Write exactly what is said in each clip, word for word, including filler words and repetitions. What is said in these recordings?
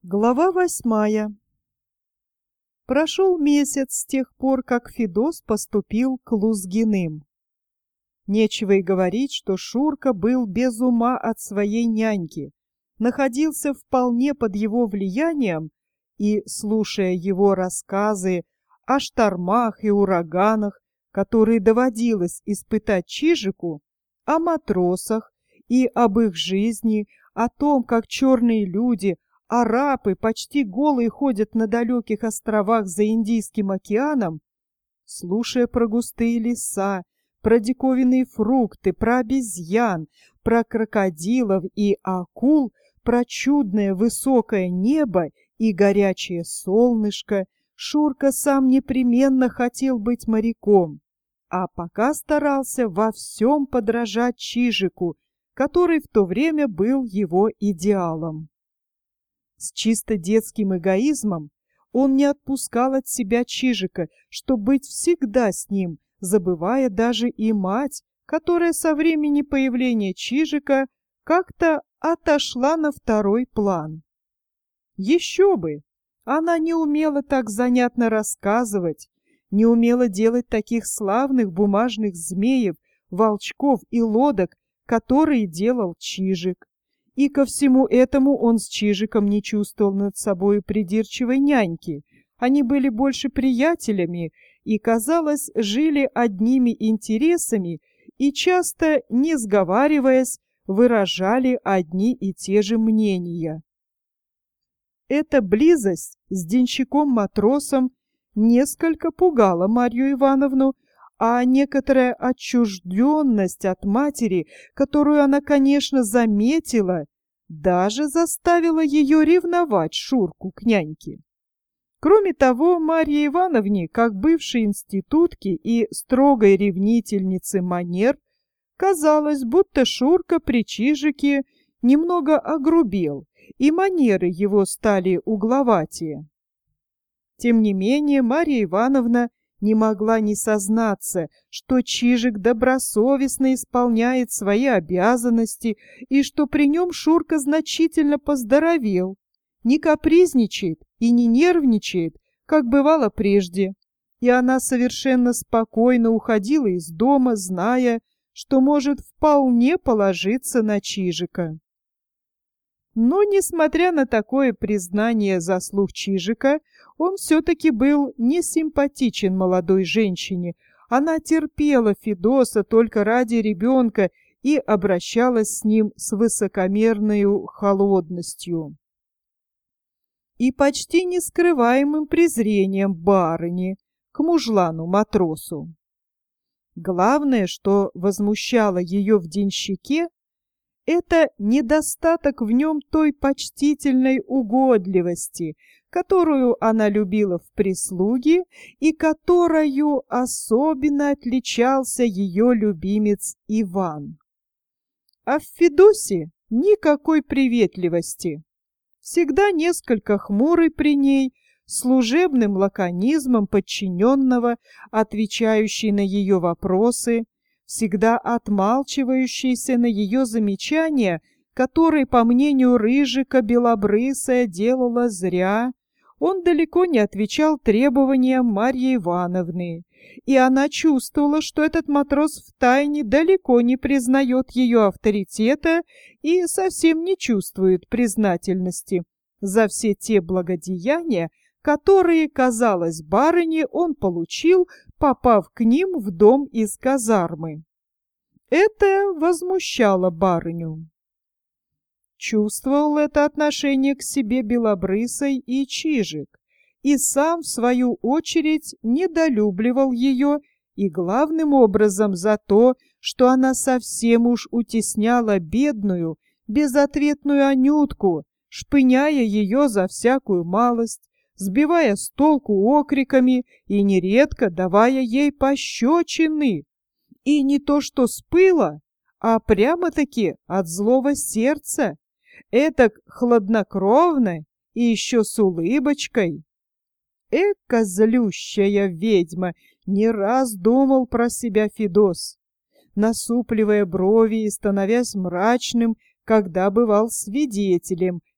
Глава восьмая. Прошел месяц с тех пор, как Федос поступил к Лузгиным. Нечего и говорить, что Шурка был без ума от своей няньки, находился вполне под его влиянием и, слушая его рассказы о штормах и ураганах, которые доводилось испытать Чижику, о матросах и об их жизни, о том, как черные люди, арабы почти голые ходят на далеких островах за Индийским океаном, слушая про густые леса, про диковинные фрукты, про обезьян, про крокодилов и акул, про чудное высокое небо и горячее солнышко, Шурка сам непременно хотел быть моряком, а пока старался во всем подражать Чижику, который в то время был его идеалом. С чисто детским эгоизмом он не отпускал от себя Чижика, чтобы быть всегда с ним, забывая даже и мать, которая со времени появления Чижика как-то отошла на второй план. Еще бы! Она не умела так занятно рассказывать, не умела делать таких славных бумажных змеев, волчков и лодок, которые делал Чижик. И ко всему этому он с Чижиком не чувствовал над собой придирчивой няньки. Они были больше приятелями и, казалось, жили одними интересами и, часто не сговариваясь, выражали одни и те же мнения. Эта близость с денщиком-матросом несколько пугала Марью Ивановну, а некоторая отчужденность от матери, которую она, конечно, заметила, даже заставила ее ревновать Шурку к няньке. Кроме того, Марье Ивановне, как бывшей институтке и строгой ревнительнице манер, казалось, будто Шурка при Чижике немного огрубел, и манеры его стали угловатее. Тем не менее, Марья Ивановна не могла не сознаться, что Чижик добросовестно исполняет свои обязанности и что при нем Шурка значительно поздоровел, не капризничает и не нервничает, как бывало прежде, и она совершенно спокойно уходила из дома, зная, что может вполне положиться на Чижика. Но, несмотря на такое признание заслуг Чижика, он все-таки был не симпатичен молодой женщине. Она терпела Федоса только ради ребенка и обращалась с ним с высокомерной холодностью и почти нескрываемым презрением барыни к мужлану-матросу. Главное, что возмущало ее в денщике, это недостаток в нем той почтительной угодливости, которую она любила в прислуге и которою особенно отличался ее любимец Иван. А в Федосе никакой приветливости. Всегда несколько хмурый при ней, служебным лаконизмом подчиненного, отвечающий на ее вопросы, всегда отмалчивающийся на ее замечания, которые, по мнению Рыжика, Белобрысая делала зря, он далеко не отвечал требованиям Марьи Ивановны, и она чувствовала, что этот матрос втайне далеко не признает ее авторитета и совсем не чувствует признательности за все те благодеяния, которые, казалось, барыне он получил, попав к ним в дом из казармы. Это возмущало барыню. Чувствовал это отношение к себе Белобрысой и Чижик, и сам, в свою очередь, недолюбливал ее, и главным образом за то, что она совсем уж утесняла бедную, безответную Анютку, шпыняя ее за всякую малость, сбивая с толку окриками и нередко давая ей пощечины. И не то что с пыла, а прямо-таки от злого сердца, этак хладнокровно и еще с улыбочкой. Эка злющая ведьма, не раз думал про себя Федос, насупливая брови и становясь мрачным, когда бывал свидетелем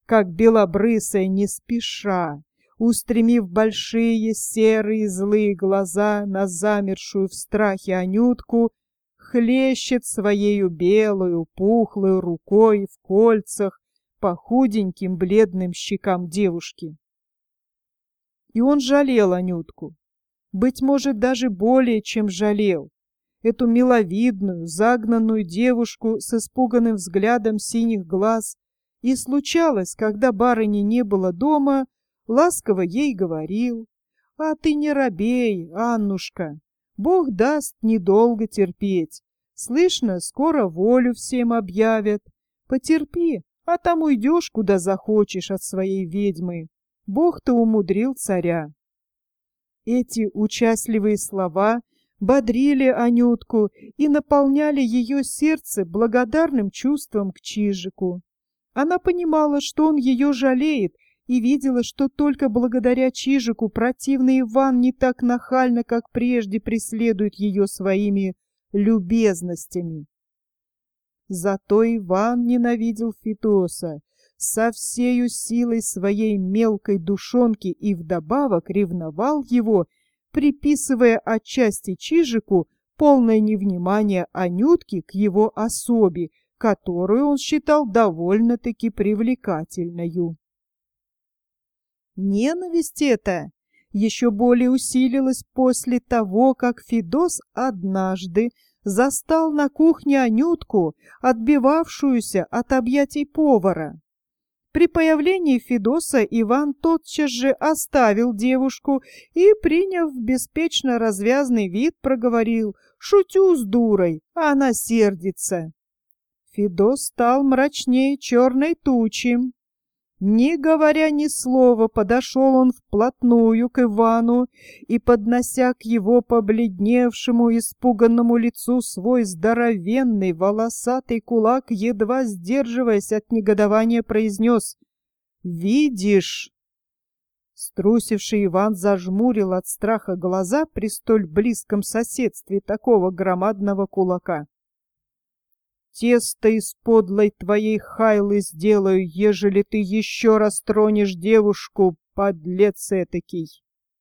как белобрысая не спеша, устремив большие серые злые глаза на замершую в страхе Анютку, хлещет своею белую пухлую рукой в кольцах по худеньким бледным щекам девушки. И он жалел Анютку, быть может, даже более, чем жалел, эту миловидную, загнанную девушку с испуганным взглядом синих глаз, и случалось, когда барыни не было дома, ласково ей говорил: «А ты не робей, Аннушка, Бог даст недолго терпеть, слышно, скоро волю всем объявят, потерпи, а там уйдешь, куда захочешь от своей ведьмы, Бог-то умудрил царя». Эти участливые слова бодрили Анютку и наполняли ее сердце благодарным чувством к Чижику. Она понимала, что он ее жалеет, и видела, что только благодаря Чижику противный Иван не так нахально, как прежде, преследует ее своими любезностями. Зато Иван ненавидел Федоса со всею силой своей мелкой душонки и вдобавок ревновал его, приписывая отчасти Чижику полное невнимание Анютки к его особе, которую он считал довольно-таки привлекательною. Ненависть эта еще более усилилась после того, как Федос однажды застал на кухне Анютку, отбивавшуюся от объятий повара. При появлении Федоса Иван тотчас же оставил девушку и, приняв беспечно развязный вид, проговорил: «Шутю с дурой, а она сердится». Федос стал мрачнее черной тучи. Не говоря ни слова, подошел он вплотную к Ивану и, поднося к его побледневшему, испуганному лицу свой здоровенный волосатый кулак, едва сдерживаясь от негодования, произнес: «Видишь?» Струсивший Иван зажмурил от страха глаза при столь близком соседстве такого громадного кулака. «Тесто из подлой твоей хайлы сделаю, ежели ты еще раз тронешь девушку, подлец этакий!»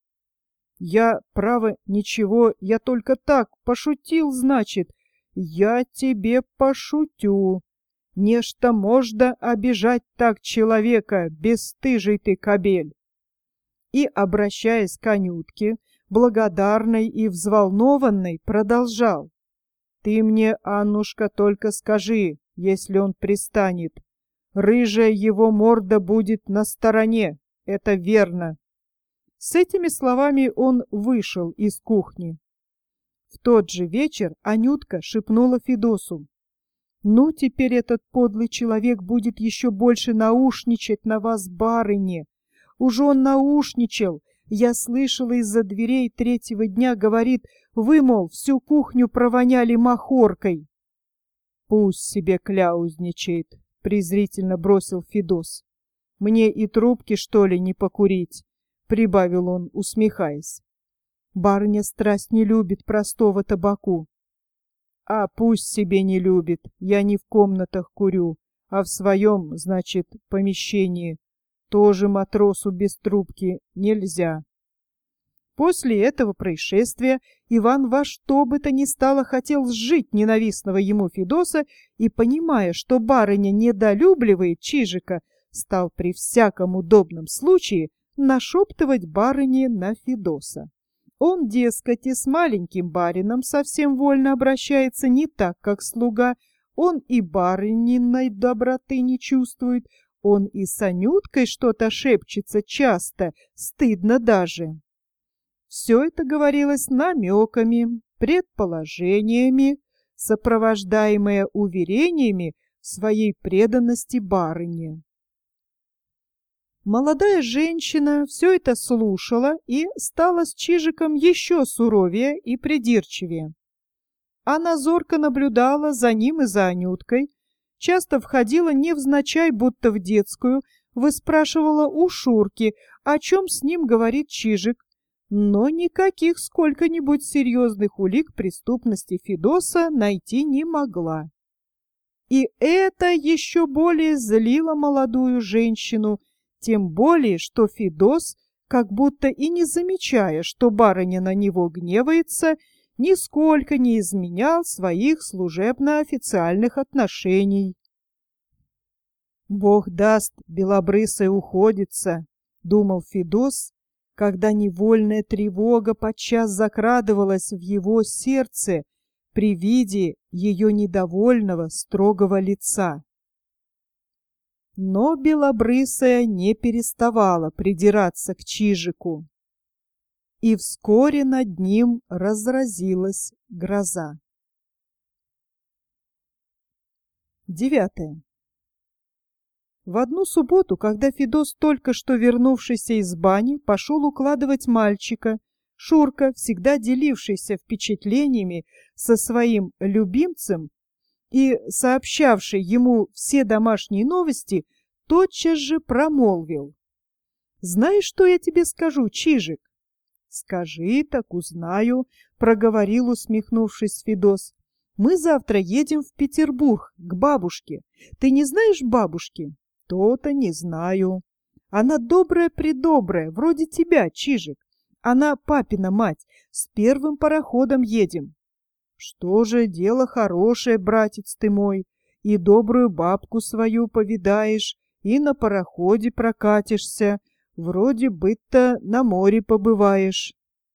«Я, право, ничего, я только так, пошутил, значит. Я тебе пошутю. Нечто можно обижать так человека, бесстыжий ты кобель!» И, обращаясь к Анютке, благодарной и взволнованной, продолжал: «Ты мне, Аннушка, только скажи, если он пристанет. Рыжая его морда будет на стороне, это верно». С этими словами он вышел из кухни. В тот же вечер Анютка шепнула Федосу: «Ну, теперь этот подлый человек будет еще больше наушничать на вас, барыне. Уж он наушничал. Я слышала из-за дверей третьего дня, говорит, вы, мол, всю кухню провоняли махоркой». «Пусть себе кляузничает», — презрительно бросил Федос. «Мне и трубки, что ли, не покурить?» — прибавил он, усмехаясь. «Барыня страсть не любит простого табаку». «А пусть себе не любит, я не в комнатах курю, а в своем, значит, помещении. Тоже матросу без трубки нельзя». После этого происшествия Иван во что бы то ни стало хотел сжить ненавистного ему Федоса и, понимая, что барыня недолюбливает Чижика, стал при всяком удобном случае нашептывать барыне на Федоса. Он, дескать, и с маленьким барином совсем вольно обращается не так, как слуга, он и барыниной доброты не чувствует, он и с Анюткой что-то шепчется часто, стыдно даже. Все это говорилось намеками, предположениями, сопровождаемое уверениями в своей преданности барыне. Молодая женщина все это слушала и стала с Чижиком еще суровее и придирчивее. Она зорко наблюдала за ним и за Анюткой, часто входила невзначай, будто в детскую, выспрашивала у Шурки, о чем с ним говорит Чижик, но никаких сколько-нибудь серьезных улик преступности Федоса найти не могла. И это еще более злило молодую женщину, тем более, что Федос, как будто и не замечая, что барыня на него гневается, нисколько не изменял своих служебно-официальных отношений. «Бог даст, белобрысая уходится», — думал Федос, когда невольная тревога подчас закрадывалась в его сердце при виде ее недовольного строгого лица. Но белобрысая не переставала придираться к Чижику, и вскоре над ним разразилась гроза. Девятое. В одну субботу, когда Федос, только что вернувшийся из бани, пошел укладывать мальчика, Шурка, всегда делившийся впечатлениями со своим любимцем и сообщавший ему все домашние новости, тотчас же промолвил: «Знаешь, что я тебе скажу, Чижик?» «Скажи, так узнаю», — проговорил, усмехнувшись, Федос. «Мы завтра едем в Петербург, к бабушке. Ты не знаешь бабушки?» «То-то не знаю. Она добрая-предобрая, вроде тебя, Чижик. Она папина мать. С первым пароходом едем». «Что же, дело хорошее, братец ты мой. И добрую бабку свою повидаешь, и на пароходе прокатишься. Вроде бы-то на море побываешь».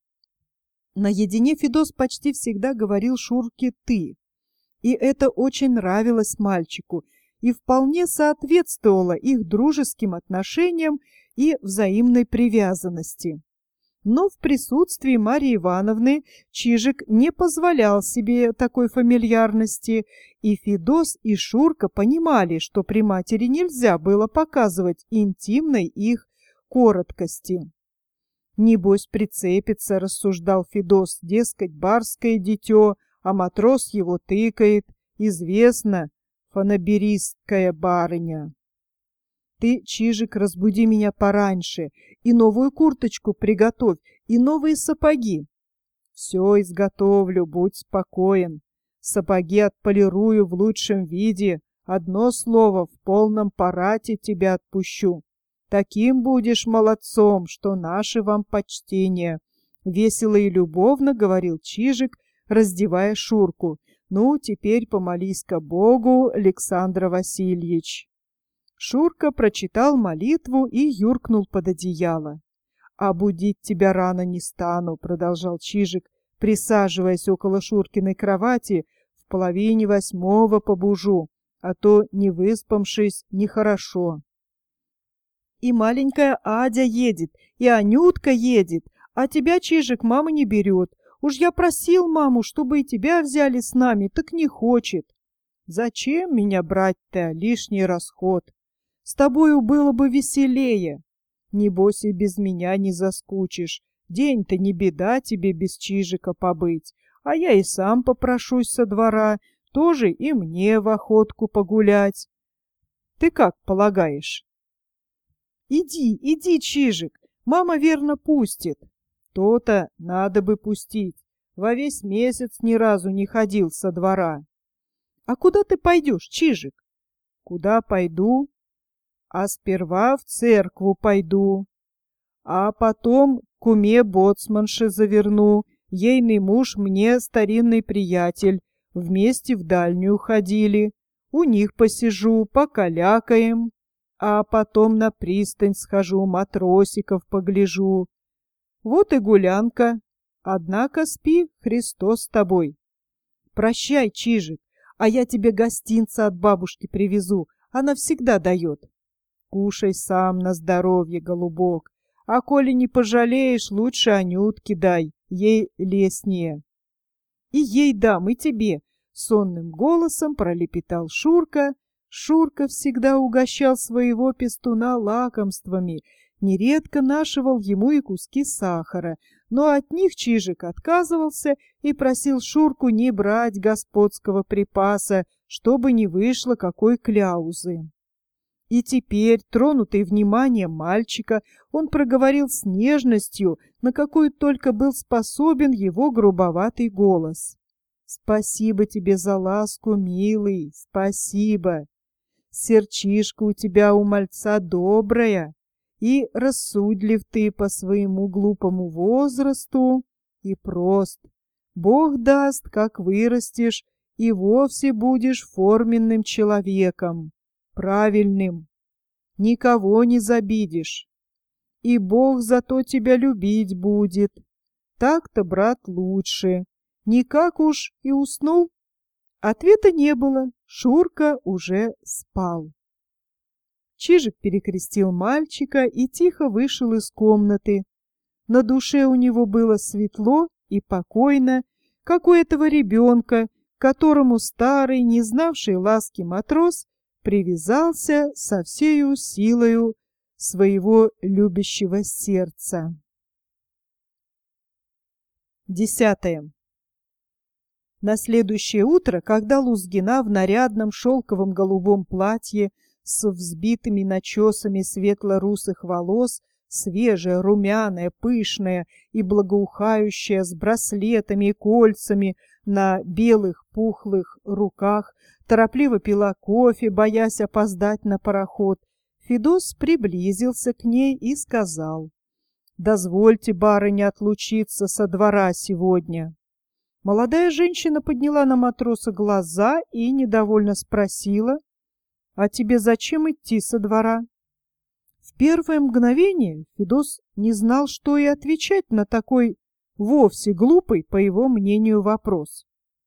Наедине Федос почти всегда говорил Шурке «ты». И это очень нравилось мальчику и вполне соответствовало их дружеским отношениям и взаимной привязанности. Но в присутствии Марьи Ивановны Чижик не позволял себе такой фамильярности, и Федос и Шурка понимали, что при матери нельзя было показывать интимной их короткости. «Небось прицепится», — рассуждал Федос, — «дескать, барское дитё, а матрос его тыкает. Известно, фанаберистская барыня». «Ты, Чижик, разбуди меня пораньше, и новую курточку приготовь, и новые сапоги». «Все изготовлю, будь спокоен. Сапоги отполирую в лучшем виде. Одно слово, в полном парате тебя отпущу. Таким будешь молодцом, что наше вам почтение», — весело и любовно говорил Чижик, раздевая Шурку. «Ну, теперь помолись-ка Богу, Александр Васильевич». Шурка прочитал молитву и юркнул под одеяло. «А будить тебя рано не стану», — продолжал Чижик, присаживаясь около Шуркиной кровати. «В половине восьмого побужу, а то, не выспавшись, нехорошо». «И маленькая Адя едет, и Анютка едет, а тебя, Чижик, мама не берет. Уж я просил маму, чтобы и тебя взяли с нами, так не хочет». «Зачем меня брать-то? Лишний расход. С тобою было бы веселее. Небось и без меня не заскучишь. День-то не беда тебе без Чижика побыть. А я и сам попрошусь со двора, тоже и мне в охотку погулять. Ты как полагаешь?» «Иди, иди, Чижик, мама верно пустит». «То-то надо бы пустить. Во весь месяц ни разу не ходил со двора». «А куда ты пойдешь, Чижик?» «Куда пойду? А сперва в церкву пойду, а потом к куме боцманше заверну. Ейный муж мне старинный приятель, вместе в дальнюю ходили. У них посижу, покалякаем, а потом на пристань схожу, матросиков погляжу. Вот и гулянка. Однако спи, Христос с тобой». «Прощай, Чижик, а я тебе гостинца от бабушки привезу, она всегда дает». «Кушай сам на здоровье, голубок, а коли не пожалеешь, лучше Анютке дай, ей лестнее». «И ей дам, и тебе», — сонным голосом пролепетал Шурка. Шурка всегда угощал своего пестуна лакомствами, нередко нашивал ему и куски сахара, но от них Чижик отказывался и просил Шурку не брать господского припаса, чтобы не вышло какой кляузы. И теперь, тронутый вниманием мальчика, он проговорил с нежностью, на какую только был способен его грубоватый голос: Спасибо тебе за ласку, милый, спасибо. Сердчишко у тебя, у мальца, добрая, и рассудлив ты по своему глупому возрасту, и прост. Бог даст, как вырастешь, и вовсе будешь форменным человеком, правильным, никого не забидишь, и Бог зато тебя любить будет. Так-то, брат, лучше. Никак уж и уснул? Ответа не было, Шурка уже спал. Чижик перекрестил мальчика и тихо вышел из комнаты. На душе у него было светло и покойно, как у этого ребенка, которому старый, не знавший ласки матрос привязался со всею силою своего любящего сердца. Десятое. На следующее утро, когда Лузгина в нарядном шелковом голубом платье с взбитыми начесами светло-русых волос, свежая, румяная, пышная и благоухающая, с браслетами и кольцами на белых пухлых руках, торопливо пила кофе, боясь опоздать на пароход, Федос приблизился к ней и сказал: «Дозвольте, барыня, отлучиться со двора сегодня». Молодая женщина подняла на матроса глаза и недовольно спросила: «А тебе зачем идти со двора?» В первое мгновение Федос не знал, что и отвечать на такой вовсе глупый, по его мнению, вопрос.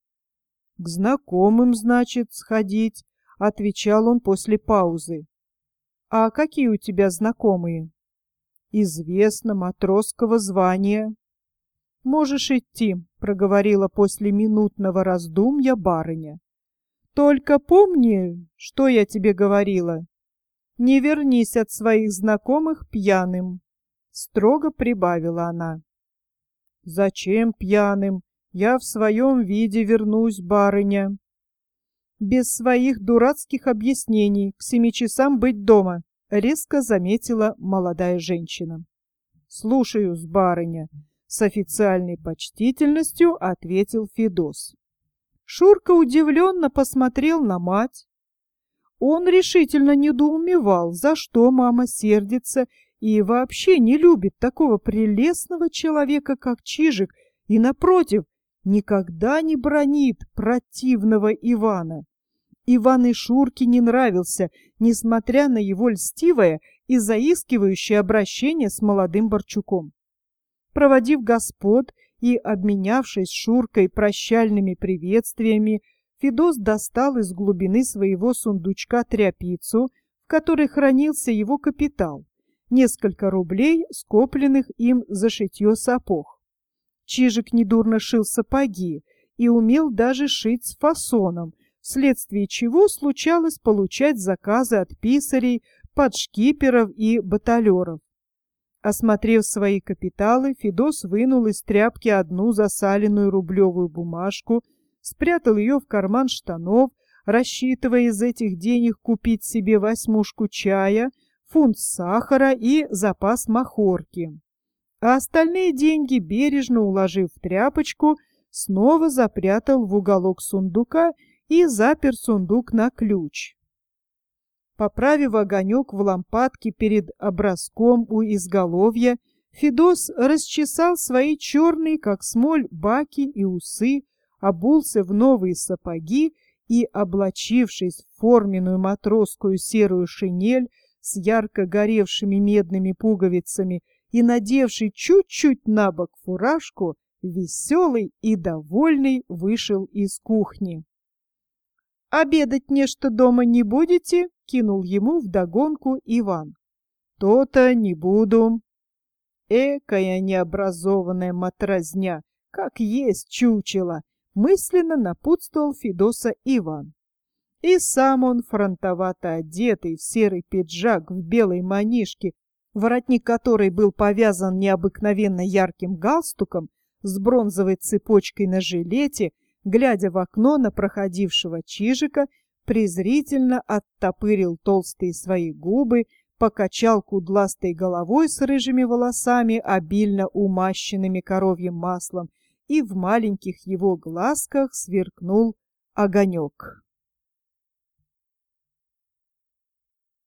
«К знакомым, значит, сходить», — отвечал он после паузы. «А какие у тебя знакомые?» «Известно, матросского звания». «Можешь идти», — проговорила после минутного раздумья барыня. «Только помни, что я тебе говорила. Не вернись от своих знакомых пьяным», — строго прибавила она. «Зачем пьяным? Я в своем виде вернусь, барыня». «Без своих дурацких объяснений, к семи часам быть дома», — резко заметила молодая женщина. «Слушаюсь, барыня», — с официальной почтительностью ответил Федос. Шурка удивленно посмотрел на мать. Он решительно недоумевал, за что мама сердится и вообще не любит такого прелестного человека, как Чижик, и, напротив, никогда не бранит противного Ивана. Иван и Шурке не нравился, несмотря на его льстивое и заискивающее обращение с молодым Борчуком. Проводив господ и обменявшись с Шуркой прощальными приветствиями, Федос достал из глубины своего сундучка тряпицу, в которой хранился его капитал, несколько рублей, скопленных им за шитье сапог. Чижик недурно шил сапоги и умел даже шить с фасоном, вследствие чего случалось получать заказы от писарей, подшкиперов и баталеров. Осмотрев свои капиталы, Федос вынул из тряпки одну засаленную рублевую бумажку, спрятал ее в карман штанов, рассчитывая из этих денег купить себе восьмушку чая, фунт сахара и запас махорки. А остальные деньги, бережно уложив в тряпочку, снова запрятал в уголок сундука и запер сундук на ключ. Поправив огонек в лампадке перед образком у изголовья, Федос расчесал свои черные, как смоль, баки и усы, обулся в новые сапоги и, облачившись в форменную матросскую серую шинель с ярко горевшими медными пуговицами и надевший чуть-чуть на бок фуражку, веселый и довольный вышел из кухни. «Обедать нечто дома не будете?» — кинул ему вдогонку Иван. «То-то не буду». «Экая необразованная матрозня, как есть чучело!» — мысленно напутствовал Федоса Иван. И сам он, фронтовато одетый в серый пиджак в белой манишке, воротник которой был повязан необыкновенно ярким галстуком с бронзовой цепочкой на жилете, глядя в окно на проходившего Чижика, презрительно оттопырил толстые свои губы, покачал кудластой головой с рыжими волосами, обильно умащенными коровьим маслом, и в маленьких его глазках сверкнул огонек.